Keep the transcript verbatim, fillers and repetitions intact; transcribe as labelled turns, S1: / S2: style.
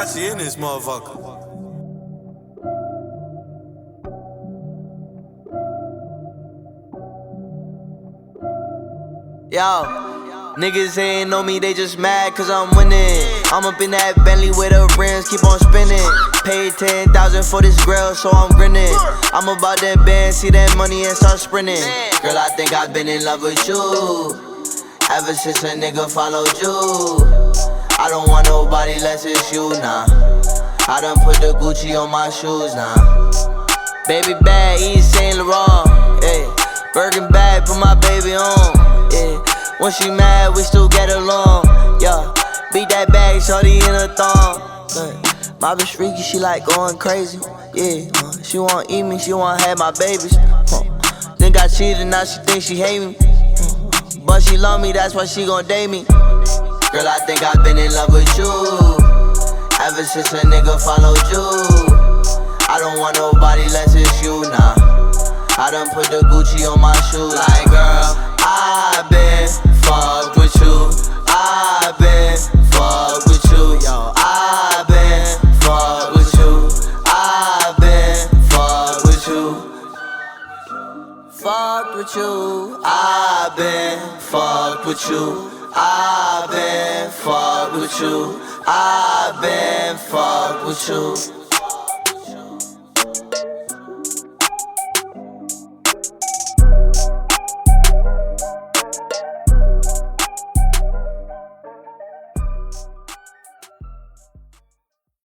S1: Versace in this motherfucker.
S2: Yo, niggas ain't know me, they just mad cause I'm winning. I'm up in that Bentley with the rims, keep on spinning. Paid ten thousand for this grill, so I'm grinning. I'm about that band, see that money and start sprinting. Girl, I think I've been in love with you ever since a nigga followed you. I don't want nobody less it's you, nah. I done put the Gucci on my shoes, nah. Baby bag, East Saint Laurent, yeah. Birkin bag, put my baby on, yeah. When she mad, we still get along, yeah. Beat that bag, shorty in a thong, yeah. My bitch freaky, she like going crazy, yeah. uh, She wanna eat me, she wanna have my babies, huh. Then got cheated, now she think she hate me, huh. But she love me, that's why she gon' date me. Girl, I think I've been in love with you ever since a nigga followed you. I don't want nobody less it's you, nah. I done put the Gucci on my shoes. Like, girl, I been fucked with you. I been fucked with you, yo. I been fucked with you. I been fucked with you. Fucked with you. I been fucked with you. I been fucked with you. I been fucked with you.